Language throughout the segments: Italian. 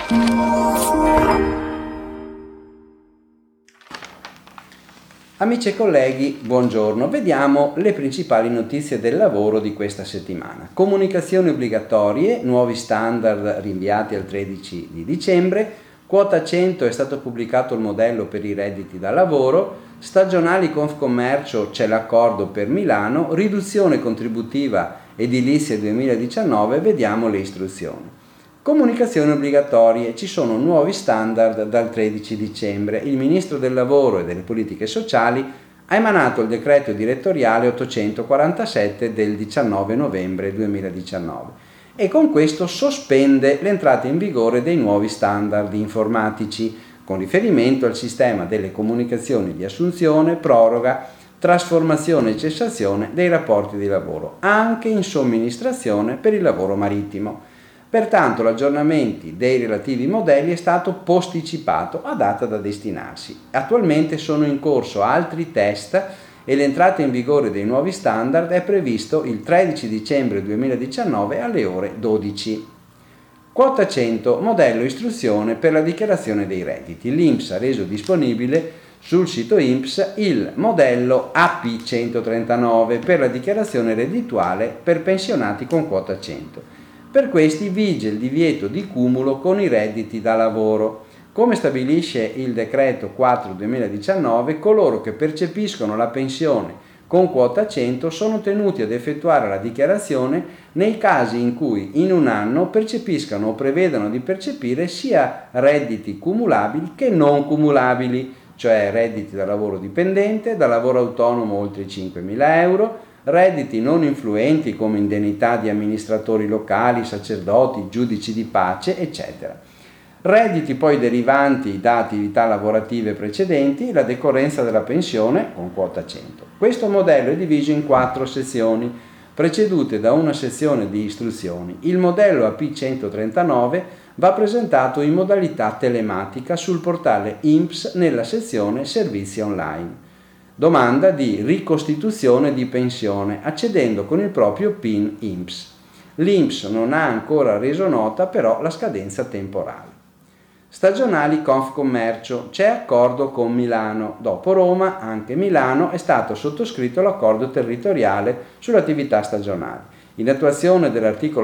Amici e colleghi, buongiorno. Vediamo le principali notizie del lavoro di questa settimana. Comunicazioni obbligatorie, nuovi standard rinviati al 13 di dicembre, quota 100 è stato pubblicato il modello per i redditi da lavoro, stagionali Confcommercio c'è l'accordo per Milano, riduzione contributiva edilizia 2019, vediamo le istruzioni. Comunicazioni obbligatorie, ci sono nuovi standard dal 13 dicembre. Il Ministro del Lavoro e delle Politiche Sociali ha emanato il decreto direttoriale 847 del 19 novembre 2019 e con questo sospende l'entrata in vigore dei nuovi standard informatici con riferimento al sistema delle comunicazioni di assunzione, proroga, trasformazione e cessazione dei rapporti di lavoro, anche in somministrazione per il lavoro marittimo. Pertanto l'aggiornamento dei relativi modelli è stato posticipato a data da destinarsi. Attualmente sono in corso altri test e l'entrata in vigore dei nuovi standard è previsto il 13 dicembre 2019 alle ore 12. Quota 100, modello istruzione per la dichiarazione dei redditi. L'INPS ha reso disponibile sul sito INPS il modello AP139 per la dichiarazione reddituale per pensionati con quota 100. Per questi vige il divieto di cumulo con i redditi da lavoro. Come stabilisce il decreto 4/2019, coloro che percepiscono la pensione con quota 100 sono tenuti ad effettuare la dichiarazione nei casi in cui in un anno percepiscano o prevedano di percepire sia redditi cumulabili che non cumulabili, cioè redditi da lavoro dipendente, da lavoro autonomo oltre i 5.000 euro, redditi non influenti come indennità di amministratori locali, sacerdoti, giudici di pace, eccetera. Redditi poi derivanti da attività lavorative precedenti, la decorrenza della pensione con quota 100. Questo modello è diviso in 4 sezioni, precedute da una sezione di istruzioni. Il modello AP139 va presentato in modalità telematica sul portale INPS nella sezione Servizi online. Domanda di ricostituzione di pensione accedendo con il proprio PIN INPS. L'INPS non ha ancora reso nota però la scadenza temporale. Stagionali Confcommercio, c'è accordo con Milano. Dopo Roma, anche Milano è stato sottoscritto l'accordo territoriale sull'attività stagionale. In attuazione dell'articolo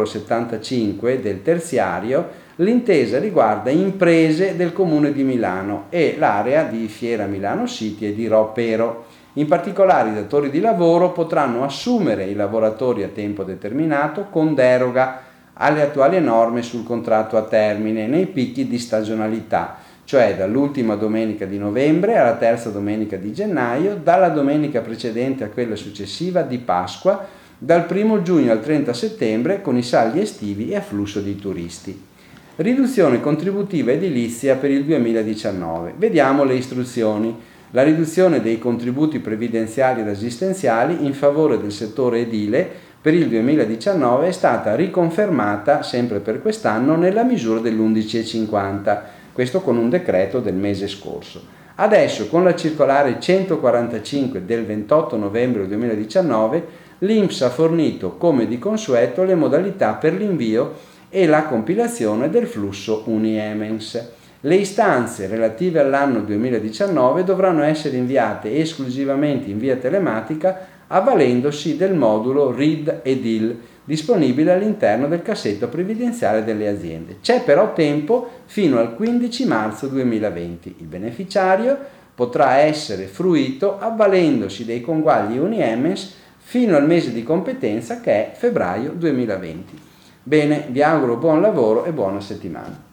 75 del terziario, l'intesa riguarda imprese del Comune di Milano e l'area di Fiera Milano City e di Ropero. In particolare i datori di lavoro potranno assumere i lavoratori a tempo determinato con deroga alle attuali norme sul contratto a termine nei picchi di stagionalità, cioè dall'ultima domenica di novembre alla terza domenica di gennaio, dalla domenica precedente a quella successiva di Pasqua, dal 1 giugno al 30 settembre con i saldi estivi e afflusso di turisti. Riduzione contributiva edilizia per il 2019. Vediamo le istruzioni. La riduzione dei contributi previdenziali ed assistenziali in favore del settore edile per il 2019 è stata riconfermata sempre per quest'anno nella misura dell'11,50, questo con un decreto del mese scorso. Adesso con la circolare 145 del 28 novembre 2019 l'INPS ha fornito come di consueto le modalità per l'invio e la compilazione del flusso Uniemens. Le istanze relative all'anno 2019 dovranno essere inviate esclusivamente in via telematica avvalendosi del modulo RID Edil disponibile all'interno del cassetto previdenziale delle aziende. C'è però tempo fino al 15 marzo 2020. Il beneficiario potrà essere fruito avvalendosi dei conguagli Uniemens fino al mese di competenza che è febbraio 2020. Bene, vi auguro buon lavoro e buona settimana.